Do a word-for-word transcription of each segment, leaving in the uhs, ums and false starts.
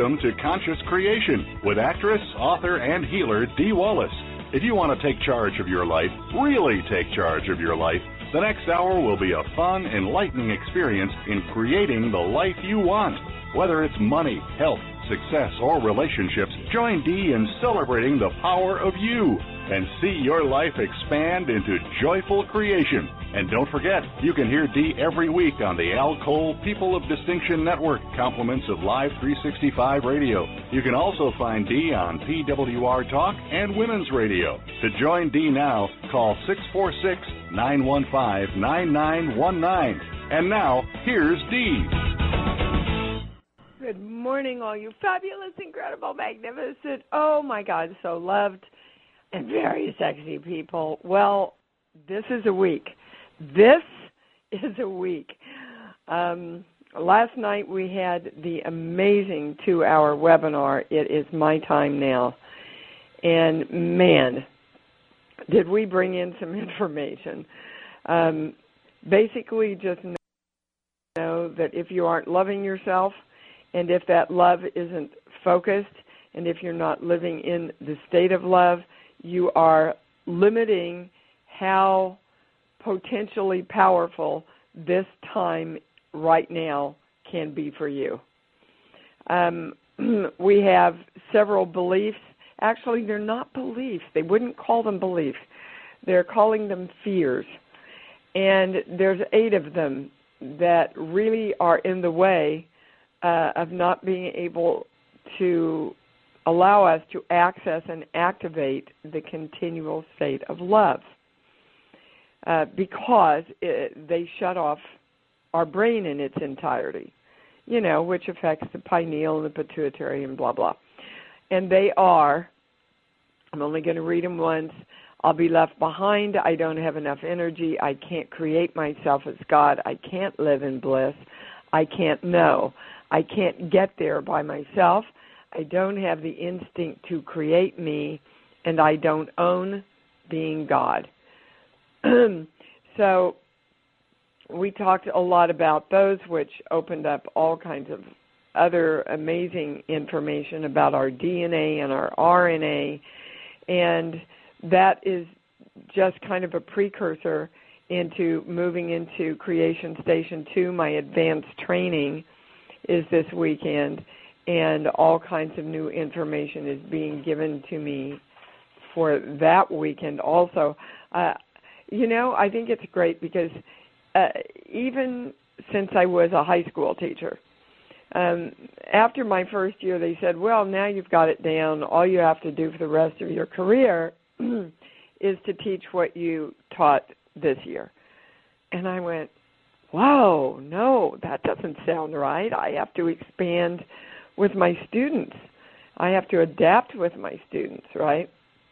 Welcome to Conscious Creation with actress, author, and healer Dee Wallace. If you want to take charge of your life, really take charge of your life, the next hour will be a fun, enlightening experience in creating the life you want. Whether it's money, health, success, or relationships, join Dee in celebrating the power of you and see your life expand into joyful creation. And don't forget, you can hear Dee every week on the Al Cole People of Distinction Network, compliments of Live three sixty-five Radio. You can also find Dee on P W R Talk and Women's Radio. To join Dee now, call six four six, nine one five, nine nine one nine. And now, here's Dee. Good morning, all you fabulous, incredible, magnificent, oh my God, so loved and very sexy people. Well, this is a week. This is a week. Um, last night we had the amazing two-hour webinar, It Is My Time Now. And man, did we bring in some information. Um, basically just know that if you aren't loving yourself, and if that love isn't focused, and if you're not living in the state of love, you are limiting how potentially powerful this time right now can be for you. Um, we have several beliefs. Actually, they're not beliefs. They wouldn't call them beliefs. They're calling them fears. And there's eight of them that really are in the way Uh, of not being able to allow us to access and activate the continual state of love uh, because it, they shut off our brain in its entirety, you know, which affects the pineal and the pituitary and blah, blah. And they are, I'm only going to read them once, I'll be left behind, I don't have enough energy, I can't create myself as God, I can't live in bliss, I can't know. I can't get there by myself. I don't have the instinct to create me, and I don't own being God. So we talked a lot about those, which opened up all kinds of other amazing information about our D N A and our R N A, and that is just kind of a precursor into moving into Creation Station two, my advanced training is this weekend, and all kinds of new information is being given to me for that weekend also. Uh, you know, I think it's great because uh, even since I was a high school teacher, um, after my first year they said, well, now you've got it down. All you have to do for the rest of your career is to teach what you taught this year. And I went, whoa, no, that doesn't sound right. I have to expand with my students. I have to adapt with my students, right?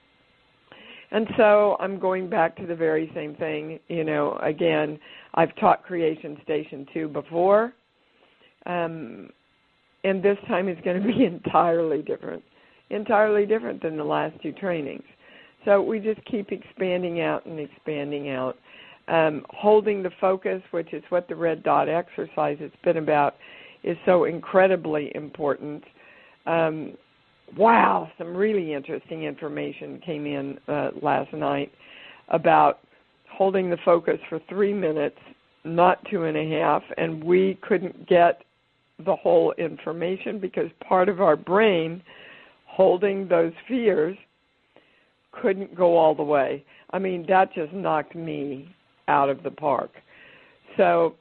And so I'm going back to the very same thing. You know, again, I've taught Creation Station two before, um, and this time is going to be entirely different, entirely different than the last two trainings. So we just keep expanding out and expanding out. Um, holding the focus, which is what the red dot exercise has been about, is so incredibly important. Um, wow, some really interesting information came in uh, last night about holding the focus for three minutes, not two and a half, and we couldn't get the whole information because part of our brain holding those fears couldn't go all the way. I mean, that just knocked me out of the park. So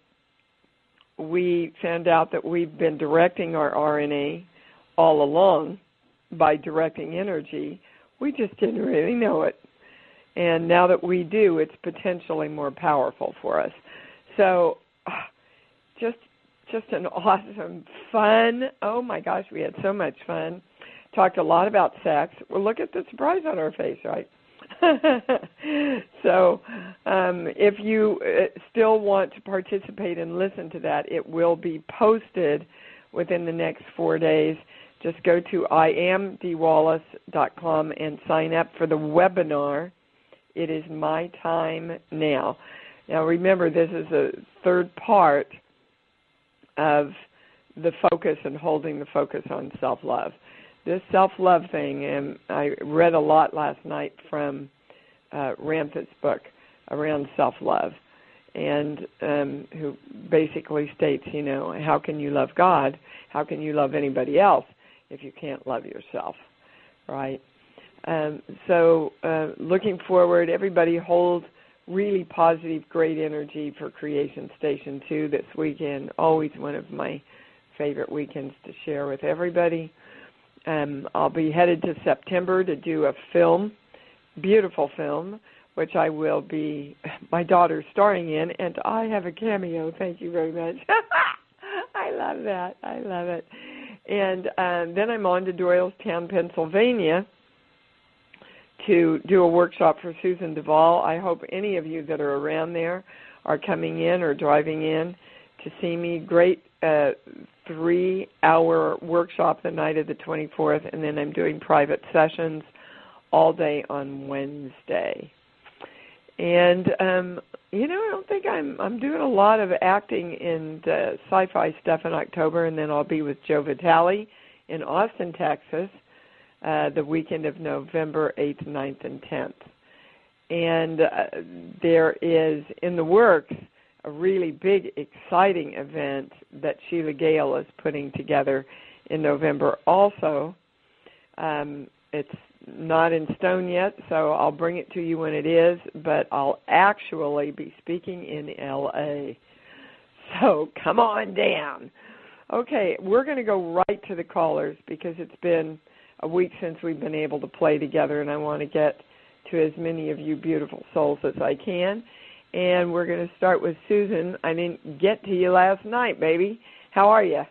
we found out that we've been directing our R N A all along by directing energy. We just didn't really know it. And now that we do, it's potentially more powerful for us. So just just an awesome, fun, oh my gosh, we had so much fun. Talked a lot about sex. Well, look at the surprise on our face, right? So um, if you uh, still want to participate and listen to that, it will be posted within the next four days. Just go to I am dee wallace dot com and sign up for the webinar. It is my time now. Now remember, this is a third part of the focus and holding the focus on self-love. This self-love thing, and I read a lot last night from uh, Ramthat's book around self-love, and um, who basically states, you know, how can you love God? How can you love anybody else if you can't love yourself, right? Um, so uh, looking forward, everybody hold really positive, great energy for Creation Station two this weekend. Always one of my favorite weekends to share with everybody. Um, I'll be headed to September to do a film, beautiful film, which I will be, my daughter starring in, and I have a cameo. Thank you very much. I love that. I love it. And um, then I'm on to Doylestown, Pennsylvania, to do a workshop for Susan Duvall. I hope any of you that are around there are coming in or driving in to see me. Great uh, three-hour workshop the night of the twenty-fourth, and then I'm doing private sessions all day on Wednesday. And, um, you know, I don't think I'm I'm doing a lot of acting in uh, sci-fi stuff in October, and then I'll be with Joe Vitale in Austin, Texas, Uh, the weekend of November eighth, ninth, and tenth. And uh, there is, in the works, a really big, exciting event that Sheila Gale is putting together in November also. Um, it's not in stone yet, so I'll bring it to you when it is, but I'll actually be speaking in L A. So come on down. Okay, we're going to go right to the callers because it's been a week since we've been able to play together, and I want to get to as many of you beautiful souls as I can. And we're going to start with Susan. I didn't get to you last night, baby. How are you?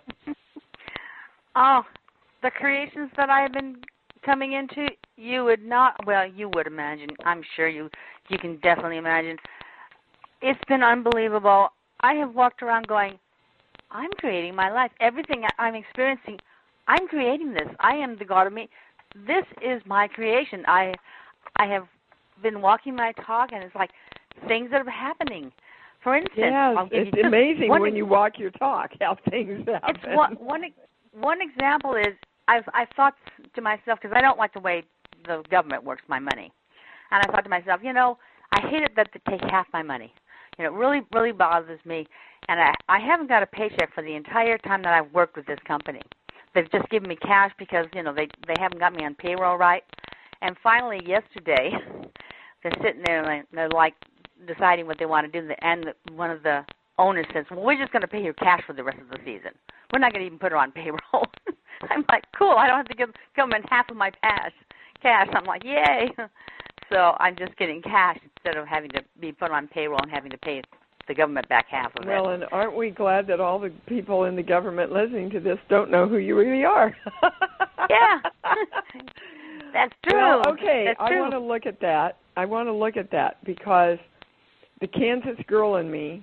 Oh, the creations that I have been coming into, you would not, well, you would imagine. I'm sure you, you can definitely imagine. It's been unbelievable. I have walked around going, I'm creating my life. Everything I'm experiencing, I'm creating this. I am the God of me. This is my creation. I I have been walking my talk, and it's like things that are happening. For instance, yes, I'll give it's you amazing one, when you walk your talk how things happen. It's one, one, one example is I've I thought to myself, because I don't like the way the government works my money, and I thought to myself, you know, I hate it that they take half my money. You know, it really, really bothers me, and I, I haven't got a paycheck for the entire time that I've worked with this company. They've just given me cash because, you know, they they haven't got me on payroll right. And finally, yesterday, they're sitting there and they're like deciding what they want to do. And one of the owners says, well, we're just going to pay her cash for the rest of the season. We're not going to even put her on payroll. I'm like, cool. I don't have to give government half of my cash. Cash. I'm like, yay. So I'm just getting cash instead of having to be put on payroll and having to pay the government back half of it. Well, and aren't we glad that all the people in the government listening to this don't know who you really are? Yeah. That's true. Well, okay, That's I true. want to look at that. I want to look at that because the Kansas girl in me,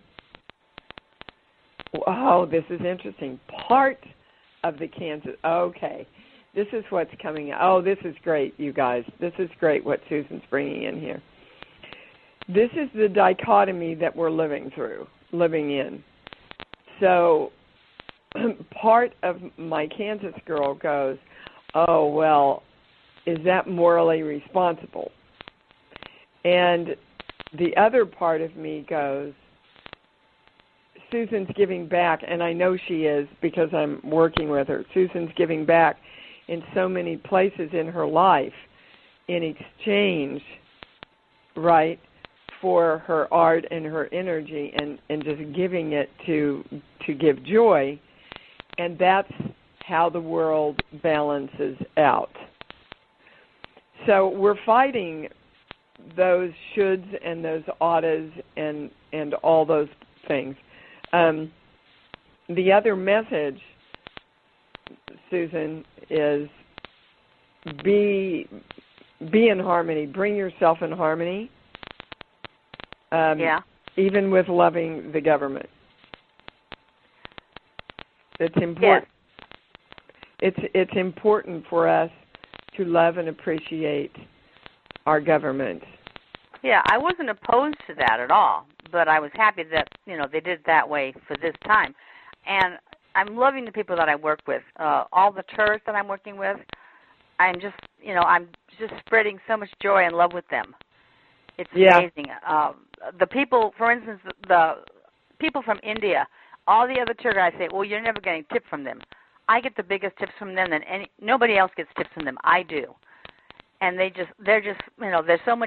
oh, this is interesting. Part of the Kansas, okay, this is what's coming out. Oh, this is great, you guys. This is great what Susan's bringing in here. This is the dichotomy that we're living through, living in. So part of my Kansas girl goes, oh, well, is that morally responsible? And the other part of me goes, Susan's giving back, and I know she is because I'm working with her. Susan's giving back in so many places in her life in exchange, right, for her art and her energy and, and just giving it to to give joy, and that's how the world balances out. So we're fighting those shoulds and those oughtas and, and all those things. Um, the other message, Susan, is be be in harmony. Bring yourself in harmony. Um, yeah. Even with loving the government. It's important. Yes. It's it's important for us to love and appreciate our government. Yeah, I wasn't opposed to that at all, but I was happy that, you know, they did it that way for this time. And I'm loving the people that I work with. Uh, all the tourists that I'm working with, I'm just, you know, I'm just spreading so much joy and love with them. It's yeah. amazing. Uh, the people, for instance, the people from India, all the other tour guides say, well, you're never getting tips from them. I get the biggest tips from them than any, nobody else gets tips from them. I do. And they just, they're just, you know, there's so much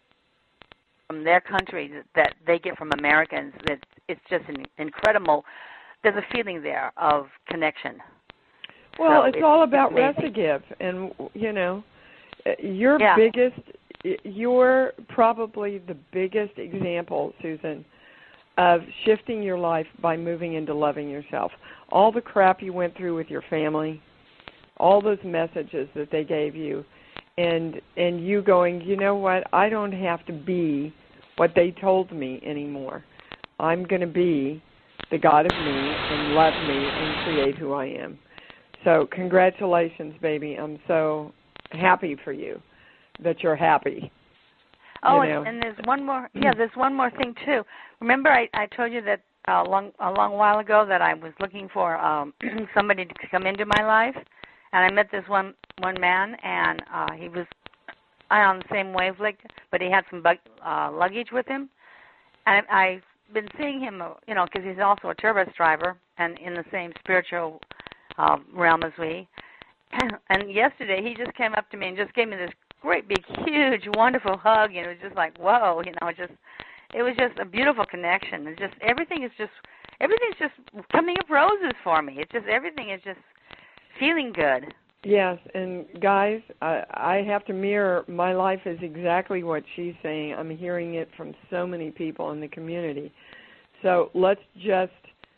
from their country that they get from Americans that it's just an incredible, there's a feeling there of connection. Well, so it's, it's all about amazing. Recigive, and, you know, your yeah. biggest, you're probably the biggest example, Susan, of shifting your life by moving into loving yourself. All the crap you went through with your family, all those messages that they gave you, and and you going, you know what, I don't have to be what they told me anymore. I'm going to be the God of me and love me and create who I am. So congratulations, baby. I'm so happy for you that you're happy. Oh, you know. and, and there's one more. Yeah, there's one more thing too. Remember, I, I told you that uh, a long a long while ago that I was looking for um, somebody to come into my life, and I met this one one man, and uh, he was on the same wavelength, but he had some bug, uh, luggage with him, and I, I've been seeing him, you know, because he's also a tour bus driver and in the same spiritual uh, realm as we. And yesterday, he just came up to me and just gave me this great, big, huge, wonderful hug, and it was just like, whoa, you know, it just, it was just a beautiful connection. It's just, everything is just, everything's just coming up roses for me. It's just, everything is just feeling good. Yes, and guys, I, I have to mirror, my life is exactly what she's saying. I'm hearing it from so many people in the community. So let's just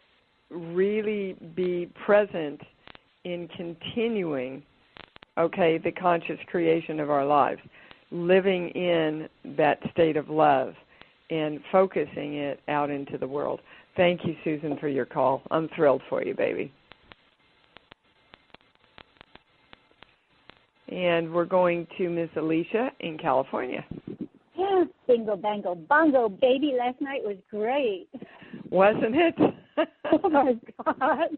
really be present in continuing okay, the conscious creation of our lives, living in that state of love and focusing it out into the world. Thank you, Susan, for your call. I'm thrilled for you, baby. And we're going to Miss Alicia in California. Yeah, bingo, bango, bongo, baby. Last night was great. Wasn't it? Oh, my God.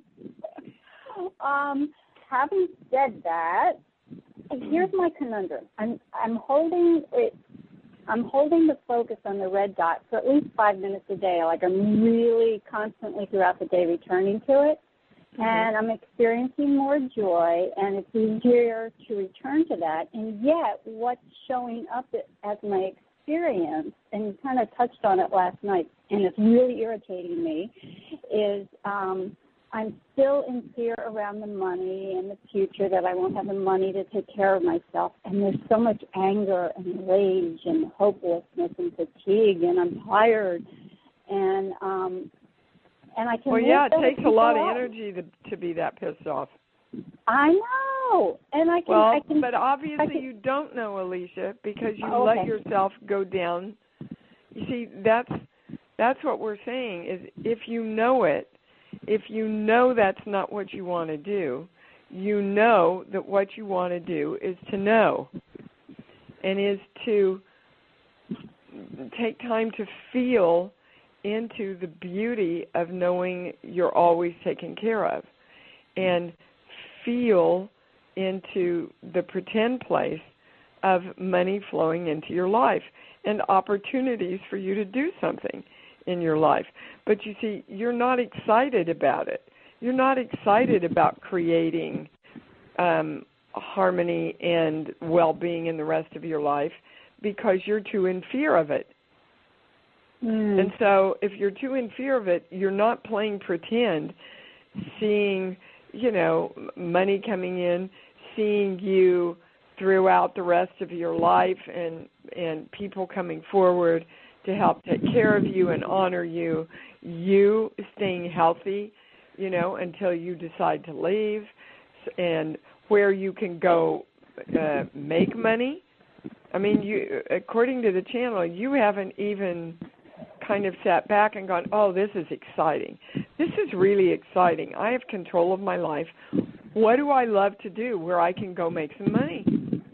Um, having said that, here's my conundrum. I'm I'm holding it. I'm holding the focus on the red dot for at least five minutes a day. Like I'm really constantly throughout the day returning to it, mm-hmm. and I'm experiencing more joy, and it's easier to return to that. And yet, what's showing up as my experience, and you kind of touched on it last night, and it's really irritating me, is um, I'm still in fear around the money and the future, that I won't have the money to take care of myself. And there's so much anger and rage and hopelessness and fatigue, and I'm tired. And um, and I can. Well, yeah, it takes a lot of out. energy to to be that pissed off. I know, and I can. Well, I can, but obviously can, you don't know, Alicia, because you oh, okay. let yourself go down. You see, that's that's what we're saying is if you know it. If you know that's not what you want to do, you know that what you want to do is to know and is to take time to feel into the beauty of knowing you're always taken care of and feel into the pretend place of money flowing into your life and opportunities for you to do something in your life. But you see, you're not excited about it. You're not excited about creating um, harmony and well-being in the rest of your life because you're too in fear of it. Mm. And so if you're too in fear of it, you're not playing pretend, seeing, you know, money coming in, seeing you throughout the rest of your life and, and people coming forward to help take care of you and honor you, you staying healthy, you know, until you decide to leave, and where you can go uh, make money. I mean, you, according to the channel, you haven't even kind of sat back and gone, oh, this is exciting. This is really exciting. I have control of my life. What do I love to do where I can go make some money?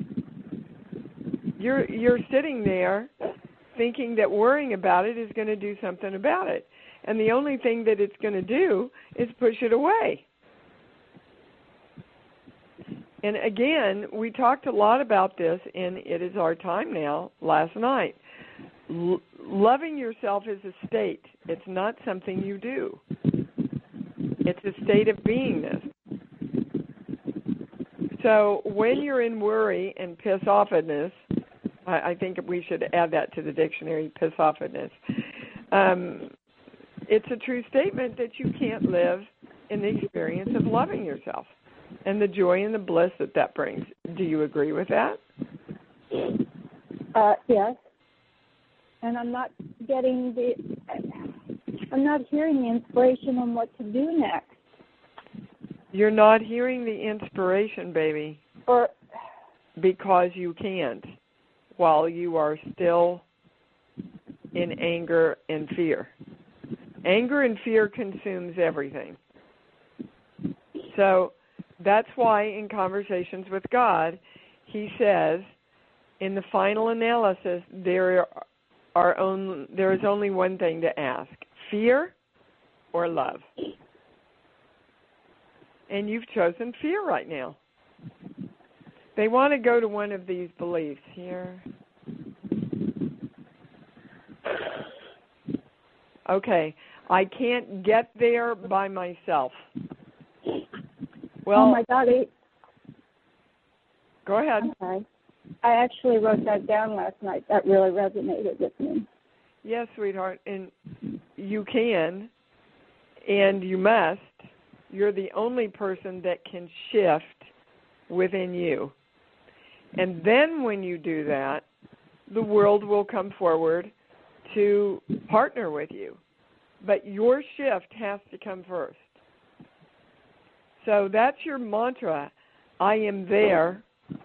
You're you're sitting there thinking that worrying about it is going to do something about it. and the only thing that it's going to do is push it away. And again, we talked a lot about this in It Is Our Time Now last night. L- loving yourself is a state. It's not something you do. It's a state of beingness. So when you're in worry and piss-offedness, I, I think we should add that to the dictionary, piss-offedness, um, it's a true statement that you can't live in the experience of loving yourself and the joy and the bliss that that brings. Do you agree with that? Uh, yes. And I'm not getting the, I'm not hearing the inspiration on what to do next. You're not hearing the inspiration, baby, Or because you can't while you are still in anger and fear. Anger and fear consumes everything. So that's why in Conversations with God, he says, in the final analysis, there are only, there is only one thing to ask, fear or love? And you've chosen fear right now. They want to go to one of these beliefs here. Okay, I can't get there by myself. Well, oh my God, I, go ahead. I'm sorry. I actually wrote that down last night. That really resonated with me. Yes, sweetheart, and you can, and you must. You're the only person that can shift within you. And then when you do that, the world will come forward to partner with you. But your shift has to come first. So that's your mantra. I am there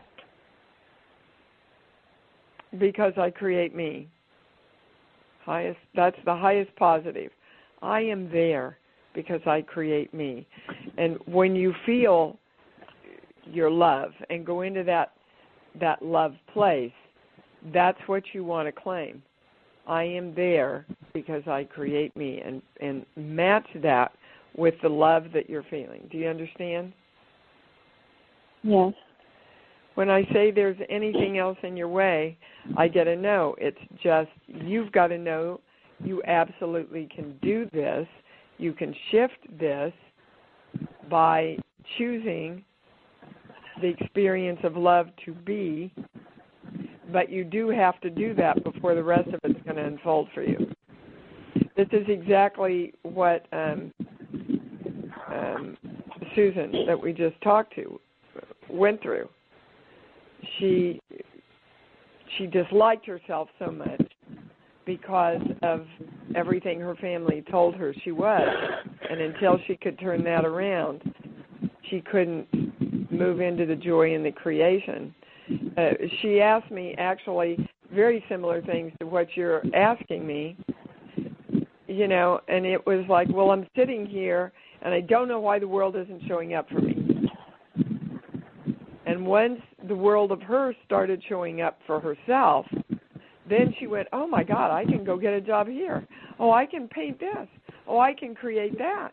because I create me. Highest, that's the highest positive. I am there because I create me. And when you feel your love and go into that that love place, that's what you want to claim. I am there because I create me, and, and match that with the love that you're feeling. Do you understand? Yes. When I say there's anything else in your way, I get a no. It's just you've got to know you absolutely can do this. You can shift this by choosing the experience of love to be, but you do have to do that before the rest of it's going to unfold for you. This is exactly what um, um, Susan, that we just talked to, went through. She she disliked herself so much because of everything her family told her she was, and until she could turn that around, she couldn't move into the joy in the creation. Uh, she asked me actually very similar things to what you're asking me, you know, and it was like, well, I'm sitting here and I don't know why the world isn't showing up for me. And once the world of her started showing up for herself, then she went, oh my God, I can go get a job here. Oh, I can paint this. Oh, I can create that.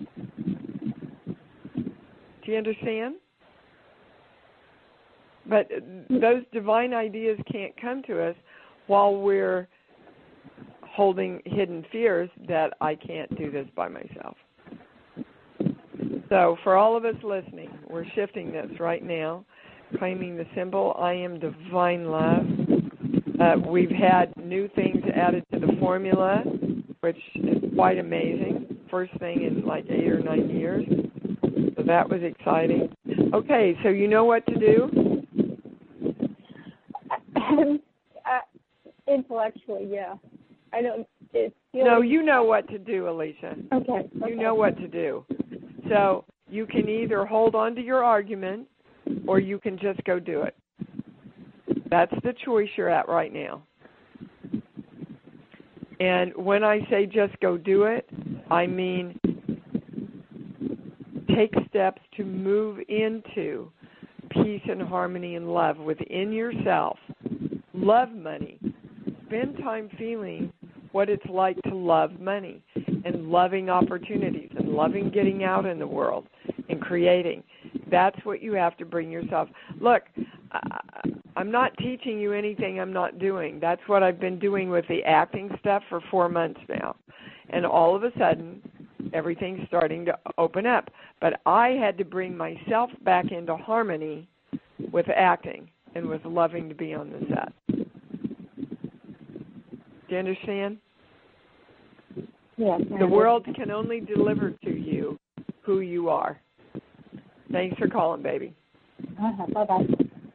Do you understand? But those divine ideas can't come to us while we're holding hidden fears that I can't do this by myself. So for all of us listening, we're shifting this right now, claiming the symbol, I am divine love. Uh, we've had new things added to the formula, which is quite amazing. First thing in like eight or nine years. So that was exciting. Okay, so you know what to do? uh, intellectually, yeah. I don't. It's no, you know what to do, Alicia. Okay, okay. You know what to do. So you can either hold on to your argument or you can just go do it. That's the choice you're at right now. And when I say just go do it, I mean take steps to move into peace and harmony and love within yourself. Love money. Spend time feeling what it's like to love money. and loving opportunities and loving getting out in the world and creating. That's what you have to bring yourself. Look, I'm not teaching you anything I'm not doing. That's what I've been doing with the acting stuff for four months now. And all of a sudden, everything's starting to open up. But I had to bring myself back into harmony with acting and with loving to be on the set. Do you understand? Yes. The world can only deliver to you who you are. Thanks for calling, baby. Uh-huh. Bye-bye.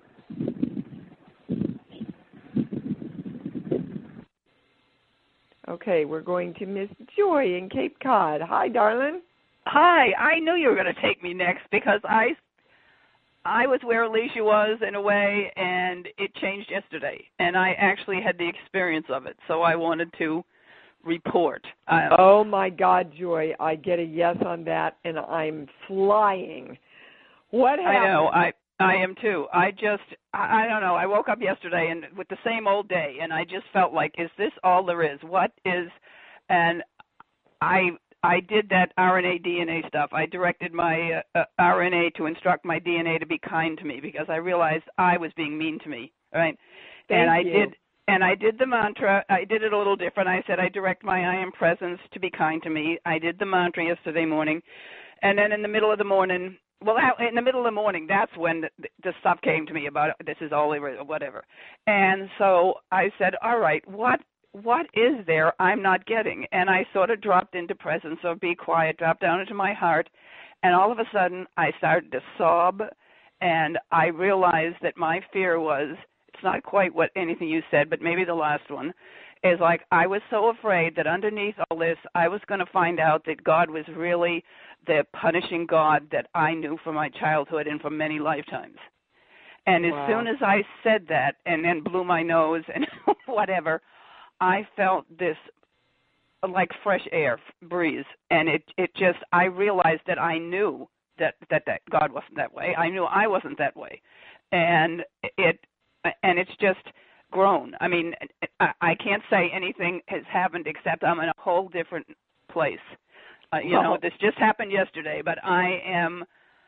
Okay, we're going to Miss Joy in Cape Cod. Hi, darling. Hi. I knew you were going to take me next because I, I was where Alicia was in a way, and it changed yesterday. And I actually had the experience of it, so I wanted to report. Um, oh, my God, Joy. I get a yes on that, and I'm flying. What happened? I know. I I am too. I just, I, I don't know. I woke up yesterday and with the same old day, and I just felt like, is this all there is? What is, and I I did that R N A D N A stuff. I directed my uh, R N A to instruct my D N A to be kind to me because I realized I was being mean to me, right? Thank and I you. did. And I did the mantra. I did it a little different. I said, I direct my I am presence to be kind to me. I did the mantra yesterday morning. And then in the middle of the morning, well, in the middle of the morning, that's when the, the stuff came to me about this is all over, whatever. And so I said, all right, what what is there I'm not getting? And I sort of dropped into presence of be quiet, dropped down into my heart. And all of a sudden, I started to sob. And I realized that my fear was, it's not quite what anything you said, but maybe the last one, is like I was so afraid that underneath all this, I was going to find out that God was really the punishing God that I knew from my childhood and from many lifetimes. And as Wow. soon as I said that and then blew my nose and whatever, I felt this like fresh air breeze. And it, it just, I realized that I knew that, that, that God wasn't that way. I knew I wasn't that way. And it, and it's just grown. I mean, I, I can't say anything has happened except I'm in a whole different place. Uh, you know, this just happened yesterday, but I am,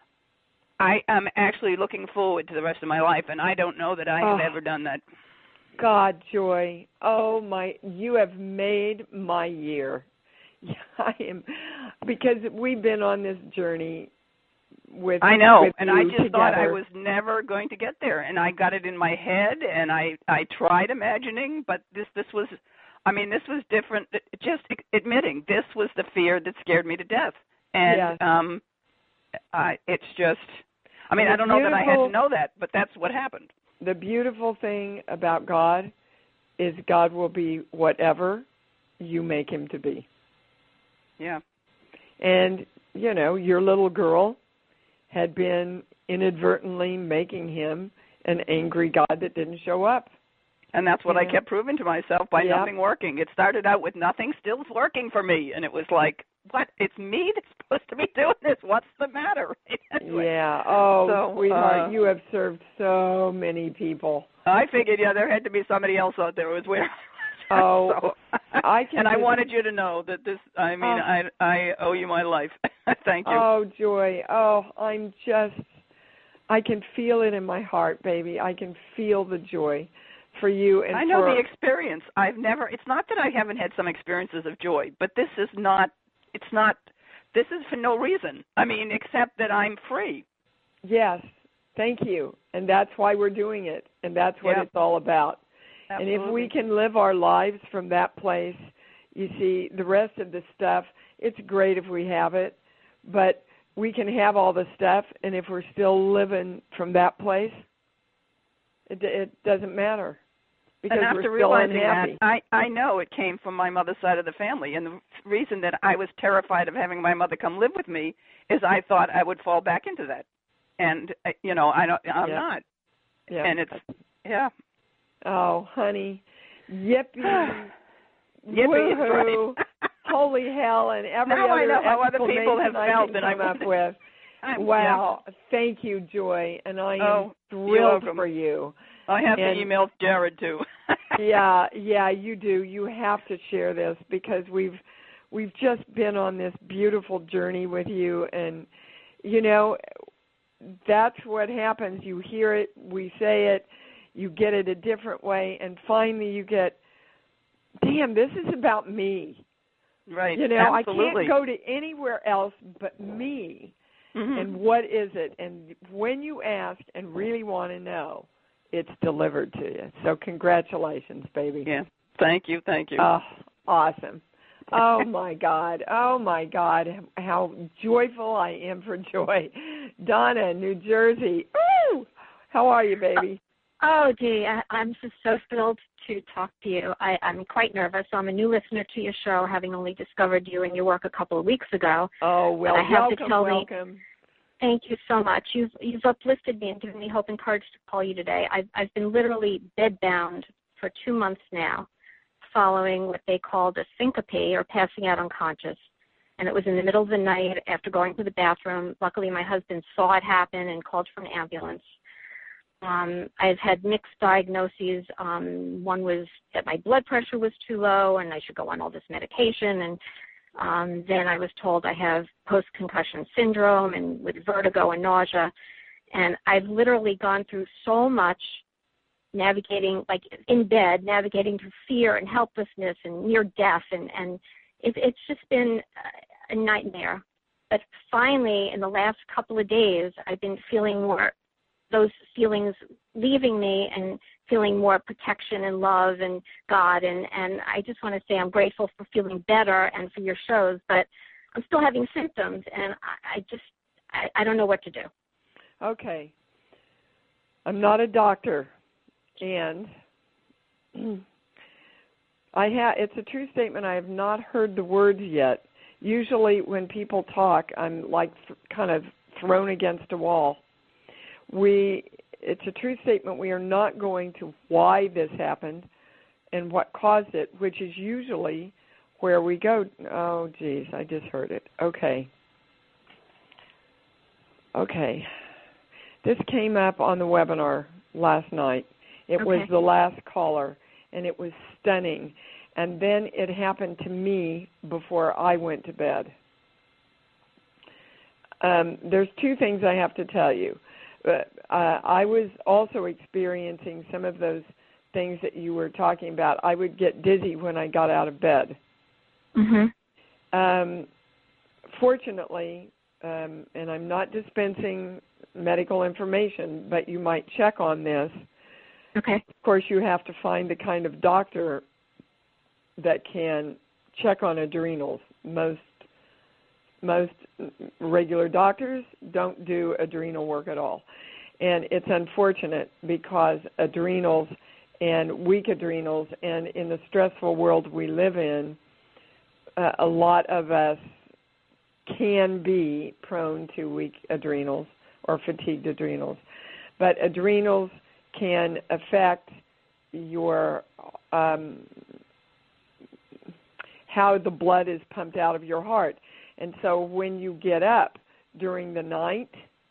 I am actually looking forward to the rest of my life, and I don't know that I have Oh. ever done that. God, Joy. Oh, my, you have made my year. I am, because we've been on this journey with I know, with and I you just together. thought I was never going to get there, and I got it in my head, and I, I tried imagining, but this, this was, I mean, this was different. Just admitting this was the fear that scared me to death, and Yes. um, I, it's just, I mean, The I don't know that I had beautiful- to know that, but that's what happened. The beautiful thing about God is God will be whatever you make him to be. Yeah. And, you know, your little girl had been inadvertently making him an angry God that didn't show up. And that's what Yeah. I kept proving to myself by Yeah. nothing working. It started out with nothing still working for me, and it was like, what? It's me that's supposed to be doing this. What's the matter? Anyway, Yeah. Oh, so, sweetheart, uh, you have served so many people. I figured, yeah, there had to be somebody else out there who was where. Oh, so, I can and I just- wanted you to know that this. I mean, Oh. I I owe you my life. Thank you. Oh, Joy. Oh, I'm just, I can feel it in my heart, baby. I can feel the joy for you and I know for, the experience. I've never. It's not that I haven't had some experiences of joy, but this is not. It's not. This is for no reason. I mean, except that I'm free. Yes, thank you. And that's why we're doing it. And that's what Yeah. it's all about. Absolutely. And if we can live our lives from that place, you see, the rest of the stuff, it's great if we have it, but we can have all the stuff, and if we're still living from that place, it, it doesn't matter. Because and we're after still realizing unhappy. that, I, I know it came from my mother's side of the family. And the reason that I was terrified of having my mother come live with me is I thought I would fall back into that. And, uh, you know, I don't, I'm Yeah. not. Yeah. And it's, yeah. Oh, honey. Yippee. Yippee is Woohoo. right. Holy hell, and every Now I other know how other people exclamation have I felt, can and I come up wanted- with. I'm- Wow. Thank you, Joy. And I am Oh, you're thrilled welcome. for you. Yeah. I have And- to email Jared, too. yeah, yeah, you do. You have to share this because we've we've just been on this beautiful journey with you, and, you know, that's what happens. You hear it, we say it, you get it a different way, and finally you get, damn, this is about me. Right. You know, Absolutely. I can't go to anywhere else but me. Mm-hmm. And what is it? And when you ask and really want to know, it's delivered to you. So congratulations, baby. Yeah. Thank you. Thank you. Oh, awesome. Oh, my God. Oh, my God. How joyful I am for joy. Donna, New Jersey. Ooh! How are you, baby? Oh, Dee, I, I'm just so thrilled to talk to you. I, I'm quite nervous. I'm a new listener to your show, having only discovered you and your work a couple of weeks ago. Oh, well, I have welcome, to tell welcome. Me, thank you so much. You've, you've uplifted me and given me hope and courage to call you today. I've, I've been literally bedbound for two months now, following what they called a syncope, or passing out unconscious. And it was in the middle of the night after going to the bathroom. Luckily, my husband saw it happen and called for an ambulance. Um, I've had mixed diagnoses. Um, one was that my blood pressure was too low and I should go on all this medication. And um, then I was told I have post-concussion syndrome and with vertigo and nausea. And I've literally gone through so much navigating, like in bed, navigating through fear and helplessness and near death. And, and it, it's just been a nightmare. But finally, in the last couple of days, I've been feeling more those feelings leaving me and feeling more protection and love and God. And, and I just want to say I'm grateful for feeling better and for your shows, but I'm still having symptoms, and I, I just, I, I don't know what to do. Okay. I'm not a doctor, and I ha- it's a true statement. I have not heard the words yet. Usually when people talk, I'm like th- kind of thrown against a wall. We, it's a true statement. We are not going to why this happened and what caused it, which is usually where we go. Oh, geez, I just heard it. Okay. Okay. This came up on the webinar last night. It okay. was the last caller, and it was stunning. And then it happened to me before I went to bed. Um, there's two things I have to tell you. Uh, I was also experiencing some of those things that you were talking about. I would get dizzy when I got out of bed. Mm-hmm. Um, fortunately, um, and I'm not dispensing medical information, but you might check on this. Okay. Of course, you have to find the kind of doctor that can check on adrenals. Most Most regular doctors don't do adrenal work at all. And it's unfortunate because adrenals and weak adrenals, and in the stressful world we live in, uh, a lot of us can be prone to weak adrenals or fatigued adrenals. But adrenals can affect your um, how the blood is pumped out of your heart. And so when you get up during the night,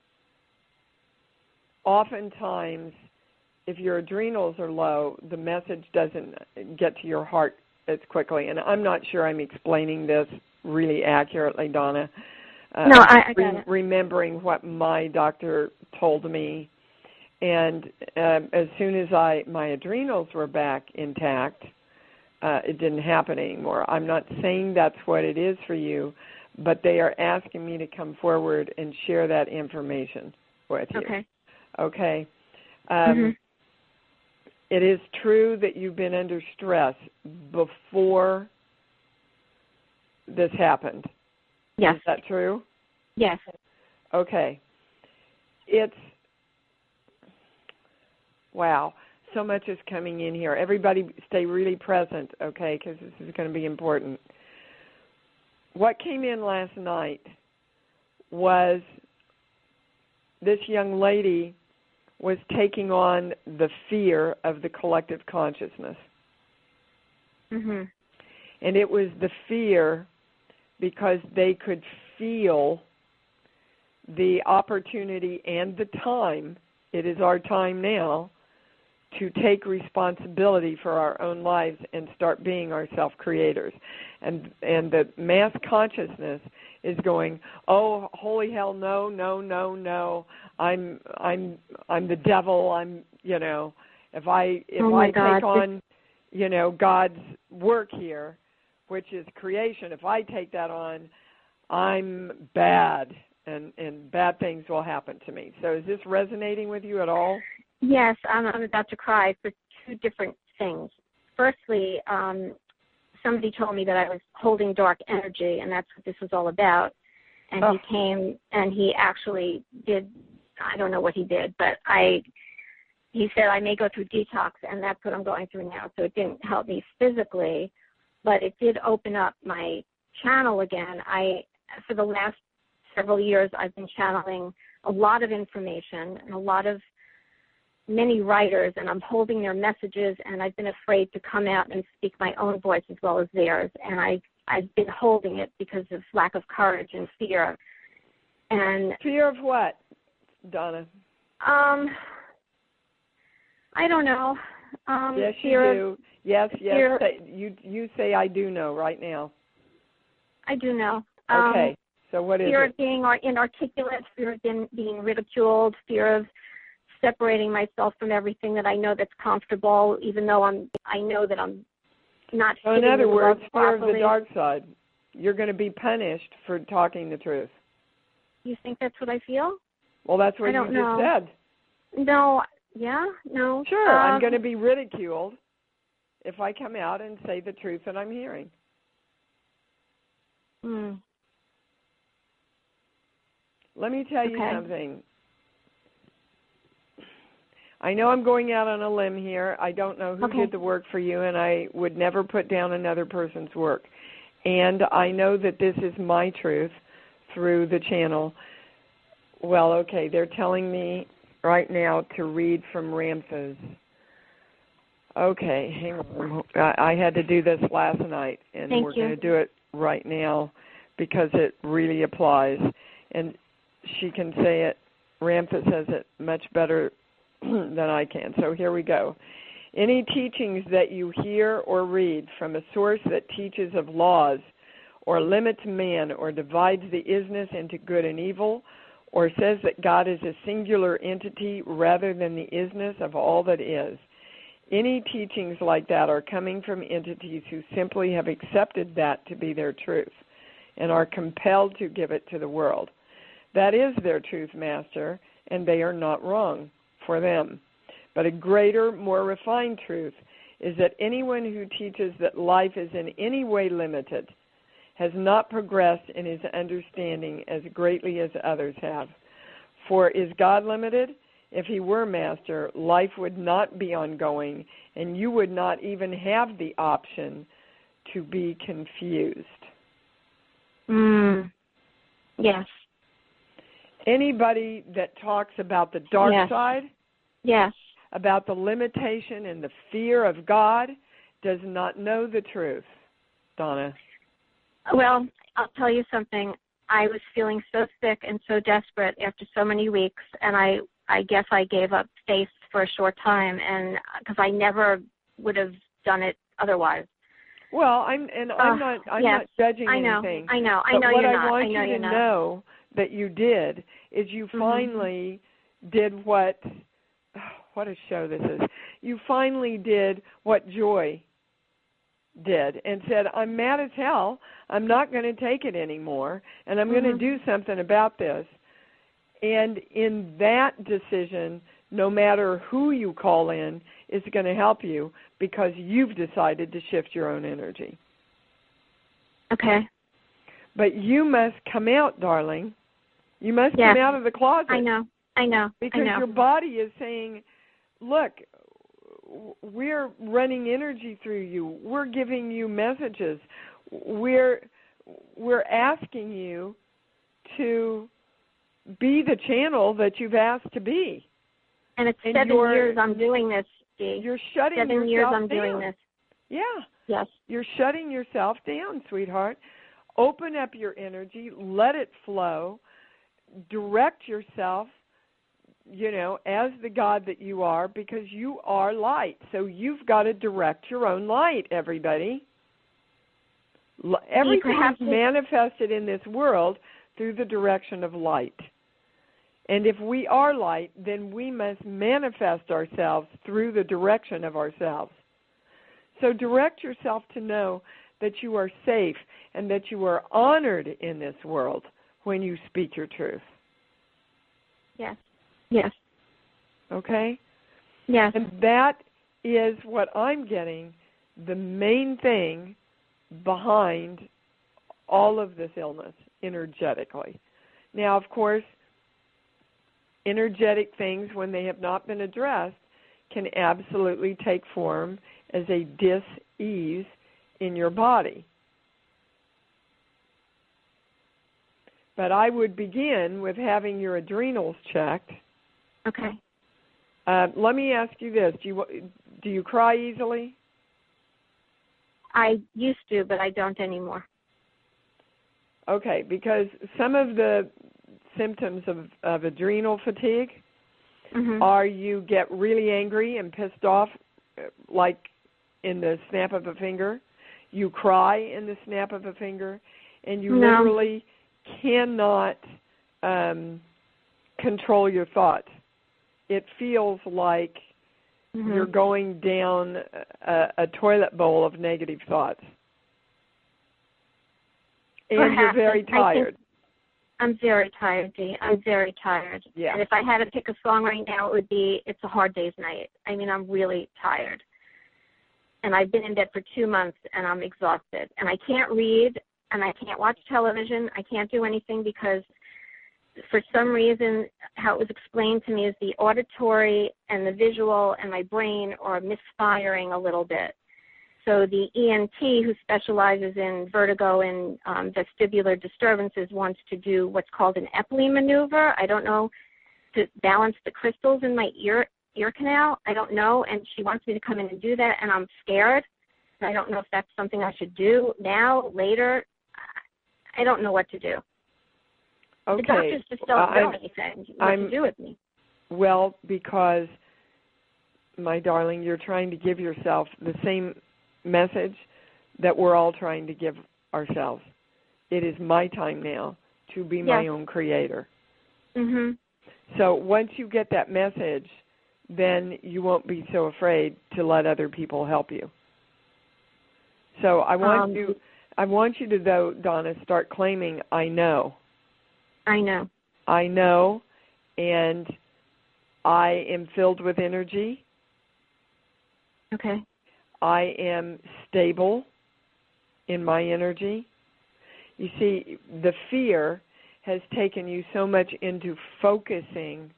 oftentimes if your adrenals are low, the message doesn't get to your heart as quickly. And I'm not sure I'm explaining this really accurately, Donna. Uh, no, I, I got re- it. Remembering what my doctor told me. And um, as soon as I my adrenals were back intact, uh, it didn't happen anymore. I'm not saying that's what it is for you, but they are asking me to come forward and share that information with you. Okay. Okay. Um, mm-hmm. It is true that you've been under stress before this happened. Yes. Is that true? Yes. Okay. It's, wow, so much is coming in here. Everybody stay really present, okay, because this is going to be important. What came in last night was this young lady was taking on the fear of the collective consciousness. Mm-hmm. And it was the fear because they could feel the opportunity and the time, it is our time now, to take responsibility for our own lives and start being our self-creators. And and the mass consciousness is going, oh, holy hell, no, no, no, no. I'm I'm I'm the devil. I'm, you know, if I if oh I God. take on, you know, God's work here, which is creation, if I take that on, I'm bad, and and bad things will happen to me. So is this resonating with you at all? Yes, I'm, I'm about to cry for two different things. Firstly, um, somebody told me that I was holding dark energy, and that's what this was all about. And oh. he came, and he actually did, I don't know what he did, but I, he said I may go through detox, and that's what I'm going through now. So it didn't help me physically, but it did open up my channel again. I, for the last several years, I've been channeling a lot of information and a lot of many writers, and I'm holding their messages, and I've been afraid to come out and speak my own voice as well as theirs, and I, I've been holding it because of lack of courage and fear. And fear of what, Donna? Um, I don't know. Um, yes, you fear do. Of, yes, yes. fear, say, you you say I do know right now. I do know. Okay. Um, so what is fear it? of being inarticulate, fear of being, being ridiculed, fear of separating myself from everything that I know that's comfortable, even though I'm, I know that I'm not. So in other words, fear of properly. the dark side. You're going to be punished for talking the truth. You think that's what I feel? Well, that's what I don't you just know. said. No. Yeah. No. Sure, um, I'm going to be ridiculed if I come out and say the truth that I'm hearing. Hmm. Let me tell okay. you something. I know I'm going out on a limb here. I don't know who okay. did the work for you, and I would never put down another person's work. And I know that this is my truth through the channel. Well, okay, they're telling me right now to read from Ramtha's. Okay, hang on. I had to do this last night, and Thank we're you. going to do it right now because it really applies. And she can say it, Ramtha says it much better than I can. So here we go. Any teachings that you hear or read from a source that teaches of laws or limits man or divides the isness into good and evil or says that God is a singular entity rather than the isness of all that is. Any teachings like that are coming from entities who simply have accepted that to be their truth and are compelled to give it to the world. That is their truth, Master, and they are not wrong for them. But a greater, more refined truth is that anyone who teaches that life is in any way limited has not progressed in his understanding as greatly as others have. For is God limited? If he were, Master, life would not be ongoing, and you would not even have the option to be confused. Mm. Yes. Anybody that talks about the dark yes. side, yes, about the limitation and the fear of God, does not know the truth, Donna. Well, I'll tell you something. I was feeling so sick and so desperate after so many weeks, and I, I guess I gave up faith for a short time, and because I never would have done it otherwise. Well, I'm and I'm uh, not I'm yes, not judging I know, anything. I know, I but know what you're I not. want I know you you're to not. know that you did is you mm-hmm. finally did what. Oh, what a show this is! You finally did what Joy did and said, I'm mad as hell. I'm not going to take it anymore, and I'm mm-hmm. going to do something about this. And in that decision, no matter who you call in, is going to help you because you've decided to shift your own energy. Okay. But you must come out, darling. You must yes. come out of the closet. I know. I know. Because I know. your body is saying, look, we're running energy through you. We're giving you messages. We're we're asking you to be the channel that you've asked to be. And it's and seven years I'm doing this, Dee. You're shutting seven yourself years I'm down. doing this. Yeah. Yes. You're shutting yourself down, sweetheart. Open up your energy. Let it flow. Direct yourself. you know, as the God that you are, because you are light. So you've got to direct your own light, everybody. Everything is manifested in this world through the direction of light. And if we are light, then we must manifest ourselves through the direction of ourselves. So direct yourself to know that you are safe and that you are honored in this world when you speak your truth. Yes. Yes. Okay? Yes. And that is what I'm getting, the main thing behind all of this illness energetically. Now, of course, energetic things, when they have not been addressed, can absolutely take form as a dis-ease in your body. But I would begin with having your adrenals checked. Okay. Uh, let me ask you this. Do you, do you cry easily? I used to, but I don't anymore. Okay, because some of the symptoms of, of adrenal fatigue mm-hmm. are you get really angry and pissed off like in the snap of a finger. You cry in the snap of a finger, and you no. literally cannot um, control your thoughts. It feels like mm-hmm. you're going down a, a toilet bowl of negative thoughts. And Perhaps. You're very tired. I'm very tired, Dee. I'm very tired. Yeah. And if I had to pick a song right now, it would be It's a Hard Day's Night. I mean, I'm really tired. And I've been in bed for two months, and I'm exhausted. And I can't read, and I can't watch television. I can't do anything because for some reason, how it was explained to me is the auditory and the visual and my brain are misfiring a little bit. So the E N T, who specializes in vertigo and um, vestibular disturbances, wants to do what's called an Epley maneuver. I don't know, to balance the crystals in my ear ear canal. I don't know, and she wants me to come in and do that, and I'm scared. I don't know if that's something I should do now, later. I don't know what to do. Okay. The doctors just don't know anything what I'm, to do with me. Well, because, my darling, you're trying to give yourself the same message that we're all trying to give ourselves. It is my time now to be yes. my own creator. Mhm. So once you get that message, then you won't be so afraid to let other people help you. So I want um, you, I want you to, though, Donna, start claiming, I know. I know. I know, and I am filled with energy. Okay. I am stable in my energy. You see, the fear has taken you so much into focusing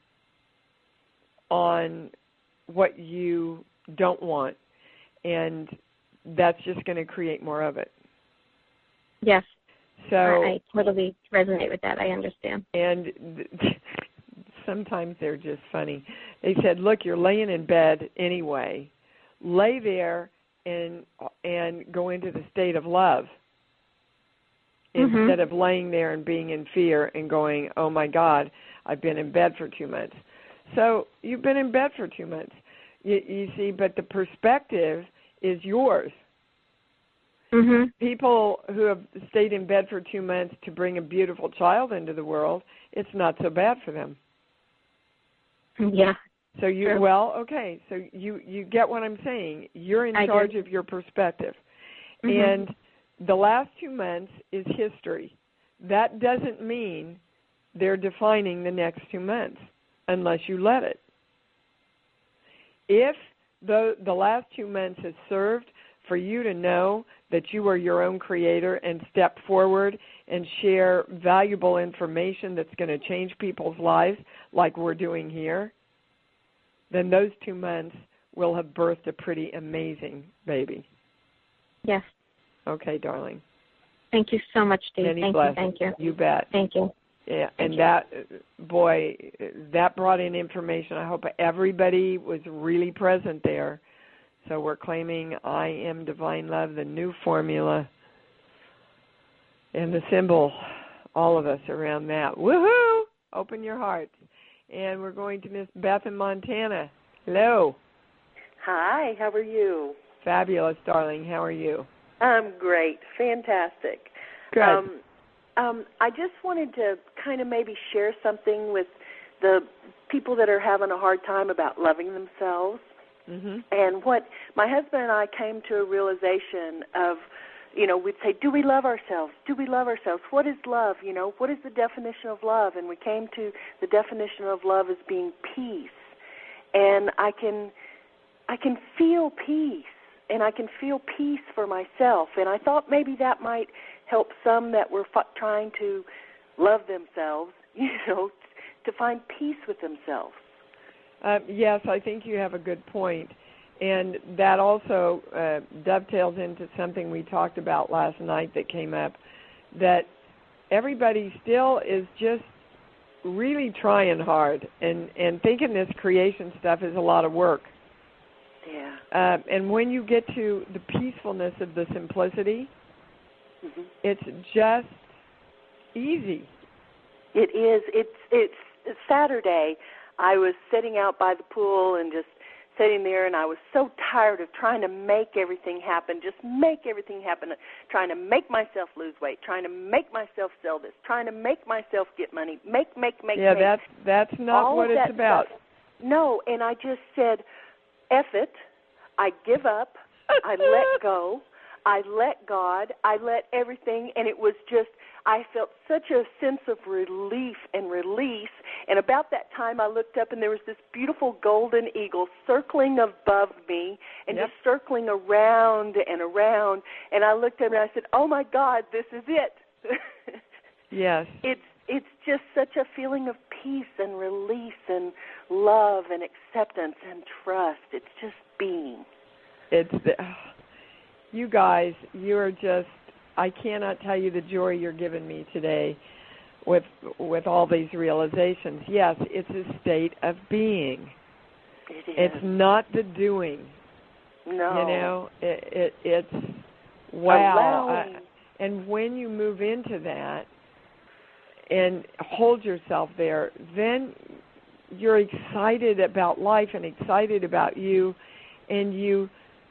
on what you don't want, and that's just going to create more of it. Yes. So I, I totally resonate with that. I understand. And th- sometimes they're just funny. They said, look, you're laying in bed anyway. Lay there and and go into the state of love mm-hmm. instead of laying there and being in fear and going, oh, my God, I've been in bed for two months. So you've been in bed for two months, you, you see, but the perspective is yours. Mm-hmm. People who have stayed in bed for two months to bring a beautiful child into the world, it's not so bad for them. Yeah. So you True. well, okay. So you, you get what I'm saying. You're in I charge do. of your perspective, mm-hmm. and the last two months is history. That doesn't mean they're defining the next two months unless you let it. If the the last two months has served for you to know that you are your own creator and step forward and share valuable information that's going to change people's lives like we're doing here, then those two months will have birthed a pretty amazing baby. Yes. Okay, darling. Thank you so much, Dee. Many thank blessings. you. Thank you. You bet. Thank you. Yeah, thank and you. that, boy, that brought in information. I hope everybody was really present there. So we're claiming I am Divine Love, the new formula, and the symbol, all of us around that. Woohoo! Open your hearts. And we're going to Miss Beth in Montana. Hello. Hi, how are you? Fabulous, darling. How are you? I'm great. Fantastic. Good. Um, um, I just wanted to kind of maybe share something with the people that are having a hard time about loving themselves. Mm-hmm. And what my husband and I came to a realization of, you know, we'd say, do we love ourselves? Do we love ourselves? What is love? You know, what is the definition of love? And we came to the definition of love as being peace. And I can, I can feel peace, and I can feel peace for myself. And I thought maybe that might help some that were f- trying to love themselves, you know, to find peace with themselves. Uh, yes, I think you have a good point. And that also uh, dovetails into something we talked about last night that came up, that everybody still is just really trying hard and, and thinking this creation stuff is a lot of work. Yeah. Uh, and when you get to the peacefulness of the simplicity, mm-hmm. it's just easy. It is. It's, it's it's Saturday. I was sitting out by the pool and just sitting there, and I was so tired of trying to make everything happen, just make everything happen, trying to make myself lose weight, trying to make myself sell this, trying to make myself get money, make, make, make, yeah, make. that's, that's not All what it's that about. Stuff. No, and I just said, F it, I give up, I let go, I let God, I let everything, and it was just, I felt such a sense of relief and release. And about that time, I looked up, and there was this beautiful golden eagle circling above me and yep. just circling around and around. And I looked up, and I said, oh, my God, this is it. Yes. It's it's just such a feeling of peace and release and love and acceptance and trust. It's just being. It's the, you guys, you're just, I cannot tell you the joy you're giving me today with with all these realizations. Yes, it's a state of being. It is. It's not the doing. No. You know, it, it it's, wow. Allowing. Uh, and when you move into that and hold yourself there, then you're excited about life and excited about you, and you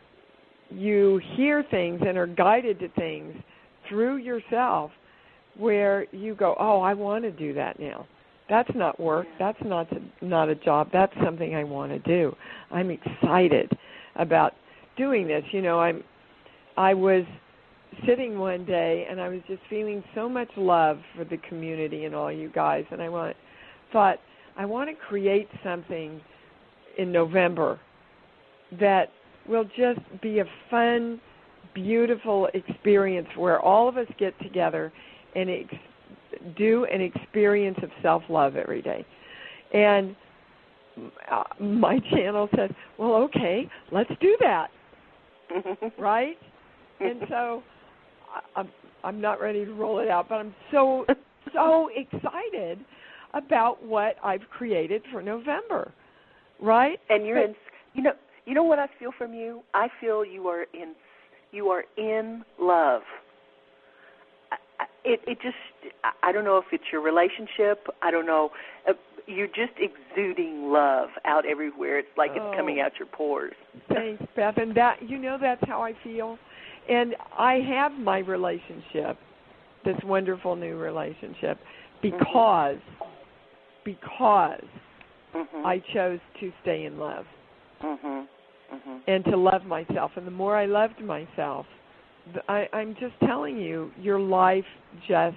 you hear things and are guided to things through yourself where you go, oh, I want to do that now. That's not work. That's not a, not a job. That's something I want to do. I'm excited about doing this. You know, I'm I was sitting one day and I was just feeling so much love for the community and all you guys, and I want, thought, I want to create something in November that will just be a fun, beautiful experience where all of us get together and ex- do an experience of self-love every day. And uh, my channel said, well, okay, let's do that, right? And so I'm, I'm not ready to roll it out, but I'm so, so excited about what I've created for November, right? And you're but, in, you know, you know what I feel from you? I feel you are in, you are in love. I, I, it, it just, I, I don't know if it's your relationship. I don't know. Uh, you're just exuding love out everywhere. It's like oh, it's coming out your pores. Thanks, Beth. And that, you know, that's how I feel. And I have my relationship, this wonderful new relationship, because, mm-hmm. because mm-hmm. I chose to stay in love. Mm-hmm. Mm-hmm. And to love myself. And the more I loved myself, I, I'm just telling you, your life just,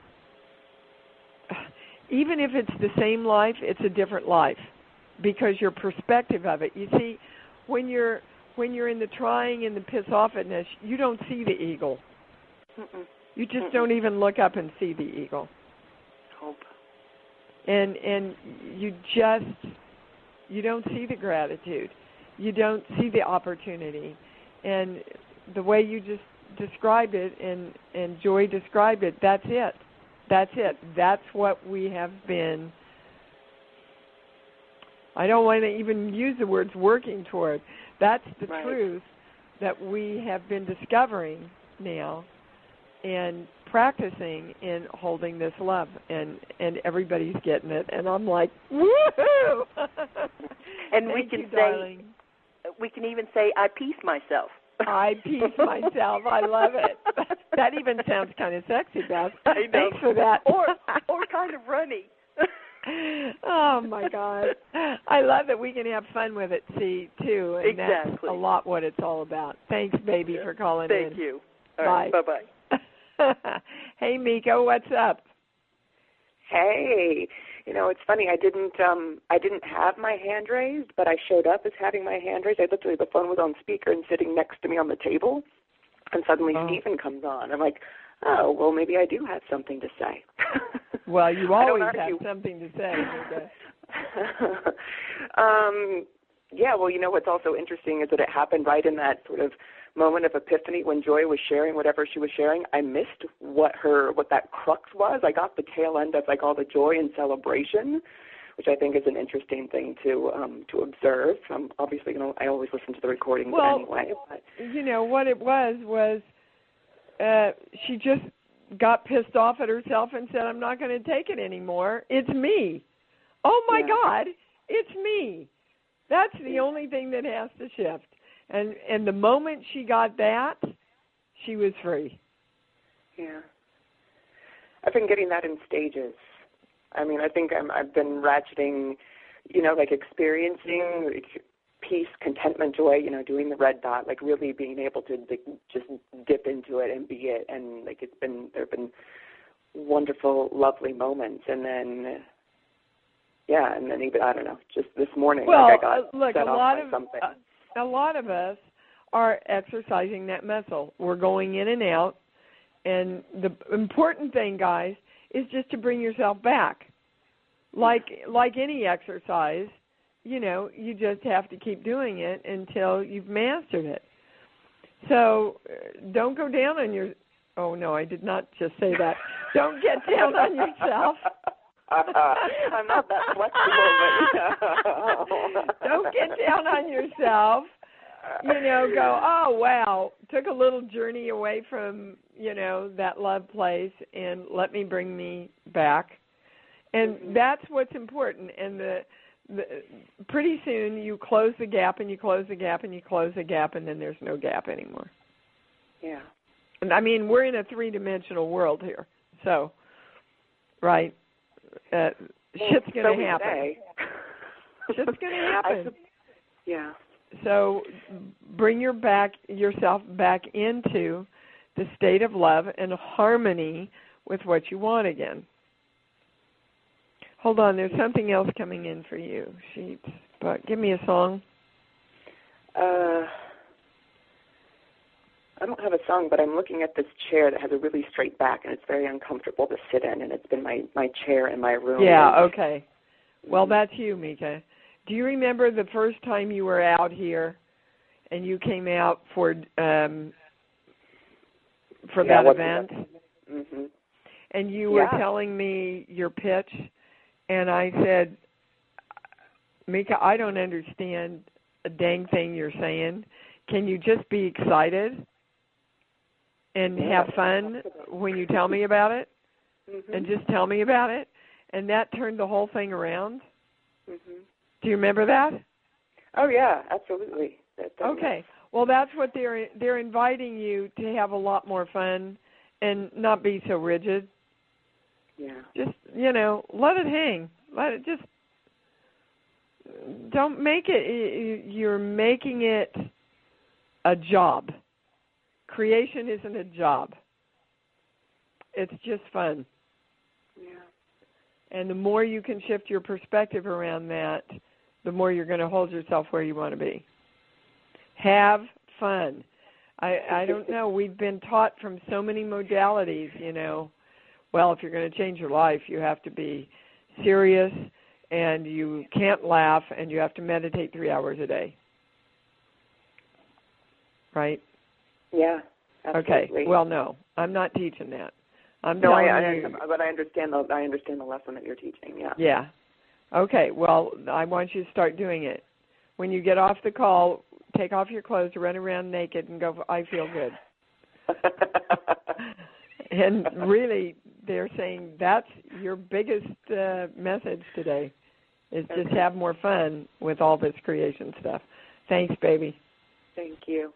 even if it's the same life, it's a different life because your perspective of it. You see, when you're when you're in the trying and the piss-offness, you don't see the eagle. Mm-mm. You just Mm-mm. don't even look up and see the eagle. Hope. And and you just, you don't see the gratitude. You don't see the opportunity. And the way you just described it and, and Joy described it, that's it. That's it. That's what we have been, I don't want to even use the words working toward. That's the right. truth that we have been discovering now and practicing in holding this love, and and everybody's getting it, and I'm like, woohoo! And we Thank can you, say, darling. we can even say, I peace myself. I peace myself. I love it. That even sounds kind of sexy, Beth. I know. Thanks for that. Or or kind of runny. Oh my God! I love that we can have fun with it, see, too, and exactly. that's a lot what it's all about. Thanks, baby, yeah. for calling Thank in. Thank you. All Bye. Right, bye-bye. Hey, Miko, what's up? Hey, you know, it's funny. I didn't, um, I didn't have my hand raised, but I showed up as having my hand raised. I literally, the phone was on speaker and sitting next to me on the table, and suddenly oh. Stephen comes on. I'm like, oh, well, maybe I do have something to say. Well, you always have you. something to say. um, yeah, well, you know what's also interesting is that it happened right in that sort of moment of epiphany when Joy was sharing whatever she was sharing. I missed what her what that crux was. I got the tail end of like all the joy and celebration, which I think is an interesting thing to um, to observe. Um, obviously, you know, I always listen to the recordings well, anyway. But. You know what it was was uh, she just got pissed off at herself and said, "I'm not going to take it anymore. It's me. Oh my yeah. God, it's me." That's the only thing that has to shift. And and the moment she got that, she was free. Yeah. I've been getting that in stages. I mean, I think I'm, I've been ratcheting, you know, like experiencing peace, contentment, joy, you know, doing the red dot, like really being able to like, just dip into it and be it. And like it's been, there have been wonderful, lovely moments. And then, yeah, and then even, I don't know, just this morning, well, like I got uh, look, set a off lot by of, something. Uh, a lot of us are exercising that muscle. We're going in and out. And the important thing, guys, is just to bring yourself back. Like like any exercise, you know, you just have to keep doing it until you've mastered it. So uh, don't go down on your, oh, no, I did not just say that. Don't get down on yourself. I'm not that flexible, but don't get down on yourself. You know, go, oh, wow, took a little journey away from, you know, that love place, and let me bring me back. And mm-hmm. that's what's important. And the, the pretty soon you close the gap, and you close the gap, and you close the gap, and then there's no gap anymore. Yeah. And I mean, we're in a three-dimensional world here. So, right. Uh, shit's going to so happen. Shit's going to happen. Su- yeah. So bring your back yourself back into the state of love and harmony with what you want again. Hold on, there's something else coming in for you, Sheets. But give me a song. Uh, I don't have a song, but I'm looking at this chair that has a really straight back, and it's very uncomfortable to sit in, and it's been my, my chair in my room. Yeah, okay. Well, that's you, Mika. Do you remember the first time you were out here and you came out for um, for yeah, that event? Mm-hmm. And you were yeah. telling me your pitch, and I said, Mika, I don't understand a dang thing you're saying. Can you just be excited and yeah. have fun when you tell me about it? Mm-hmm. And just tell me about it? And that turned the whole thing around? Mm-hmm. Do you remember that? Oh, yeah, absolutely. Okay. Well, that's what they're they're inviting you to have a lot more fun and not be so rigid. Yeah. Just, you know, let it hang. Let it just, don't make it, you're making it a job. Creation isn't a job. It's just fun. Yeah. And the more you can shift your perspective around that, the more you're going to hold yourself where you want to be. Have fun. I, I don't know. We've been taught from so many modalities, you know, well, if you're going to change your life, you have to be serious, and you can't laugh, and you have to meditate three hours a day. Right? Yeah, absolutely. Okay. Well, no, I'm not teaching that. I'm no, telling I, I, you. but I understand the I understand the lesson that you're teaching. Yeah. Yeah. Okay. Well, I want you to start doing it. When you get off the call, take off your clothes, run around naked, and go, I feel good. And really, they're saying that's your biggest uh, message today, is just have more fun with all this creation stuff. Thanks, baby. Thank you.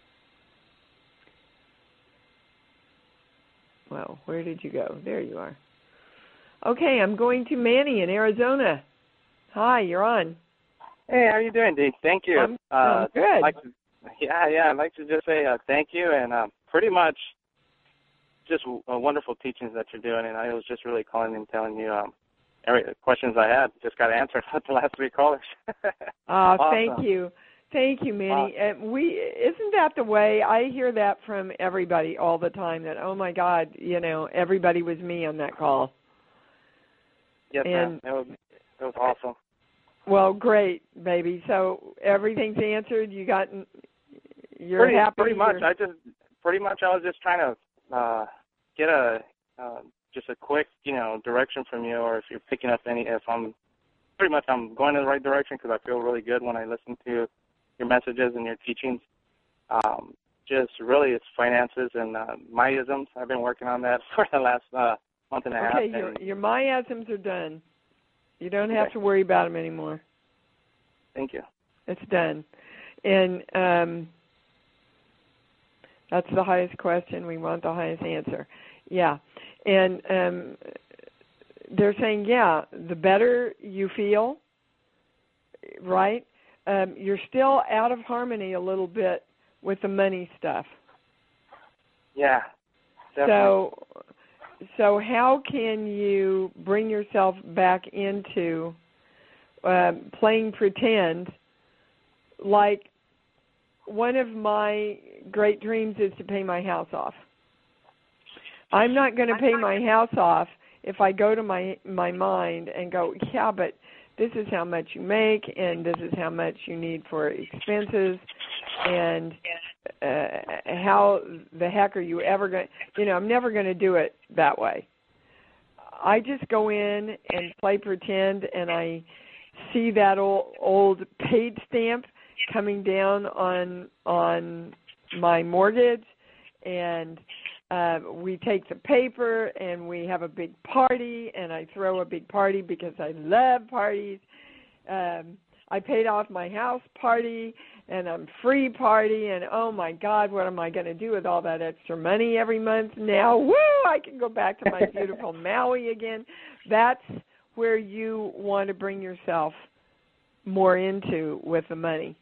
Well, where did you go? There you are. Okay, I'm going to Manny in Arizona. Hi, you're on. Hey, how are you doing, Dee? Thank you. I'm, uh, I'm good. I'd like to, yeah, yeah. I'd like to just say uh, thank you, and uh, pretty much just uh, wonderful teachings that you're doing. And I was just really calling and telling you um, every questions I had just got answered with the last three callers. uh, awesome. Thank you. Thank you, Manny. Awesome. Uh, we isn't that the way? I hear that from everybody all the time, that, oh, my God, you know, everybody was me on that call. Yes, and, ma'am. It was, it was awesome. Well, great, baby. So everything's answered. You got, you're pretty, happy. Pretty much. You're... I just, pretty much, I was just trying to uh, get a, uh, just a quick, you know, direction from you, or if you're picking up any, if I'm, pretty much I'm going in the right direction, because I feel really good when I listen to your messages and your teachings. Um, just really, it's finances and uh, myisms. I've been working on that for the last uh, month and a half. Okay, your, your myasms are done. You don't have okay. to worry about them anymore. Thank you. It's done. And um, that's the highest question. We want the highest answer. Yeah. And um, they're saying, yeah, the better you feel, right? Um, you're still out of harmony a little bit with the money stuff. Yeah, definitely. So, so how can you bring yourself back into uh, playing pretend? Like, one of my great dreams is to pay my house off. I'm not going to pay my house off if I go to my my mind and go, yeah, but this is how much you make, and this is how much you need for expenses, and uh, how the heck are you ever going to, you know, I'm never going to do it that way. I just go in and play pretend, and I see that old, old paid stamp coming down on on my mortgage, and uh, we take the paper and we have a big party, and I throw a big party because I love parties. Um, I paid off my house party, and I'm free party, and oh my God, what am I going to do with all that extra money every month now? Woo! I can go back to my beautiful Maui again. That's where you want to bring yourself more into with the money.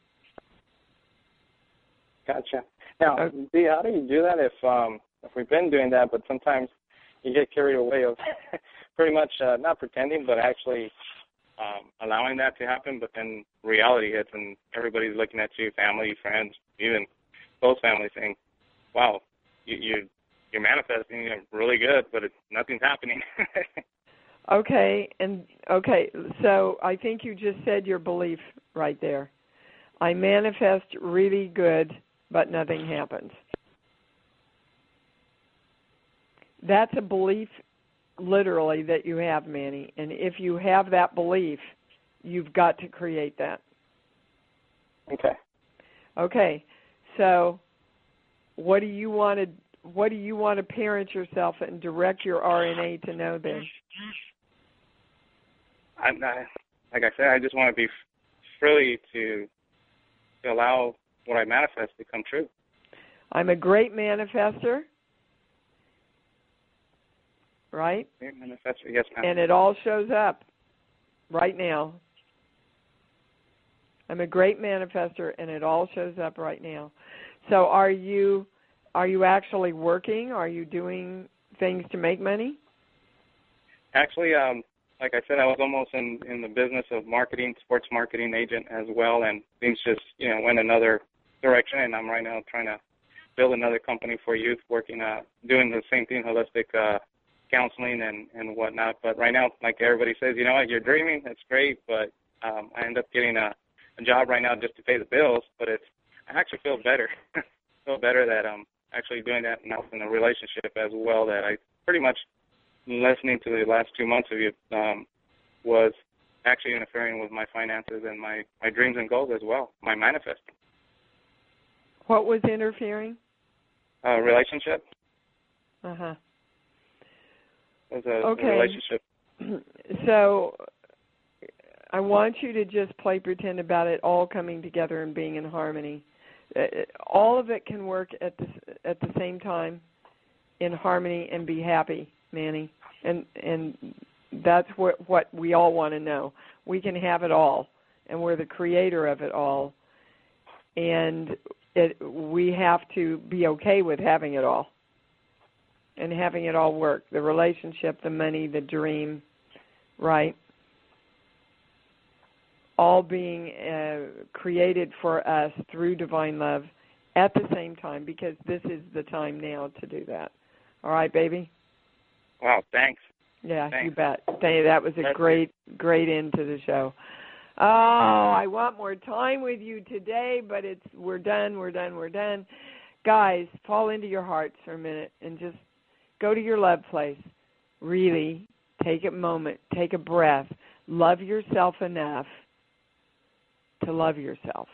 Gotcha. Now, okay. Dee, how do you do that if um, if we've been doing that, but sometimes you get carried away of pretty much uh, not pretending, but actually um, allowing that to happen, but then reality hits and everybody's looking at you, family, friends, even close family, saying, wow, you, you, you're manifesting really good, but it's, nothing's happening. Okay, and okay, so I think you just said your belief right there. I manifest really good, but nothing happens. That's a belief, literally, that you have, Manny. And if you have that belief, you've got to create that. Okay. Okay. So, what do you want to what do you want to parent yourself and direct your R N A to know then? I'm not, like I said, I just want to be free to, to allow what I manifest to come true. I'm a great manifester. Right? Great manifester, yes, ma'am. And it all shows up right now. I'm a great manifester, and it all shows up right now. So are you are you actually working? Are you doing things to make money? Actually, um, like I said, I was almost in, in the business of marketing, sports marketing agent as well, and things just, you know, went another direction, and I'm right now trying to build another company for youth, working, uh, doing the same thing, holistic uh, counseling and, and whatnot. But right now, like everybody says, you know what, you're dreaming, that's great, but um, I end up getting a, a job right now just to pay the bills, but it's, I actually feel better, feel better that I'm actually doing that now in a relationship as well, that I pretty much, listening to the last two months of you, um, was actually interfering with my finances and my, my dreams and goals as well, my manifesting. What was interfering? Uh, relationship. Uh-huh. as a, okay. a relationship. So I want you to just play pretend about it all coming together and being in harmony. All of it can work at the at the same time in harmony and be happy, Manny. And and that's what what we all want to know. We can have it all, and we're the creator of it all. And it, we have to be okay with having it all and having it all work. The relationship, the money, the dream, right? All being uh, created for us through divine love at the same time, because this is the time now to do that. All right, baby? Wow, thanks. Yeah, thanks. you bet. That was a That's great, it. great end to the show. Oh, I want more time with you today, but it's we're done, we're done, we're done. Guys, fall into your hearts for a minute and just go to your love place. Really take a moment, take a breath. Love yourself enough to love yourself.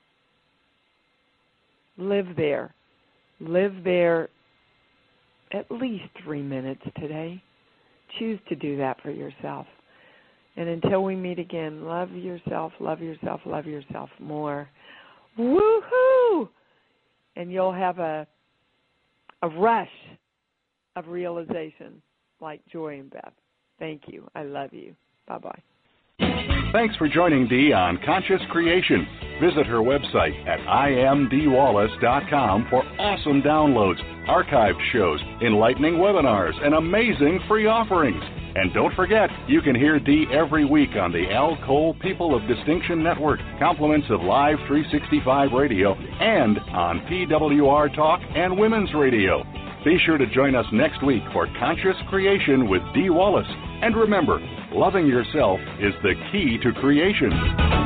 Live there. Live there at least three minutes today. Choose to do that for yourself. And until we meet again, love yourself, love yourself, love yourself more. Woohoo! And you'll have a a rush of realization like Joy and Beth. Thank you. I love you. Bye-bye. Thanks for joining Dee on Conscious Creation. Visit her website at I am Dee Wallace dot com for awesome downloads, archived shows, enlightening webinars, and amazing free offerings. And don't forget, you can hear Dee every week on the Al Cole People of Distinction Network, compliments of Live three sixty-five Radio, and on P W R Talk and Women's Radio. Be sure to join us next week for Conscious Creation with Dee Wallace. And remember, loving yourself is the key to creation.